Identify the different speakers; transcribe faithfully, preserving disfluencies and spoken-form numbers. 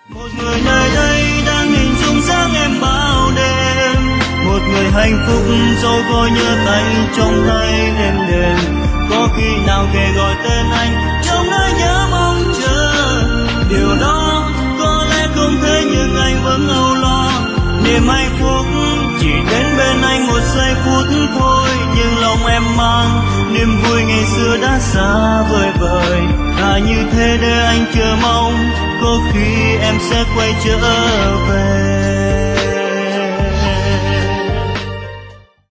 Speaker 1: Một người nơi đây đang hình dung sáng em bao đêm, một người hạnh phúc dẫu có nhớ tay trong tay em đêm. Có khi nào kể gọi tên anh trong nỗi nhớ mong chờ, điều đó có lẽ không thể nhưng anh vẫn âu lo. Niềm hạnh phúc chỉ đến bên anh một giây phút thôi, nhưng lòng em mang niềm vui ngày xưa đã xa vời vời. Thà như thế để anh chờ mong, có khi em sẽ quay trở về.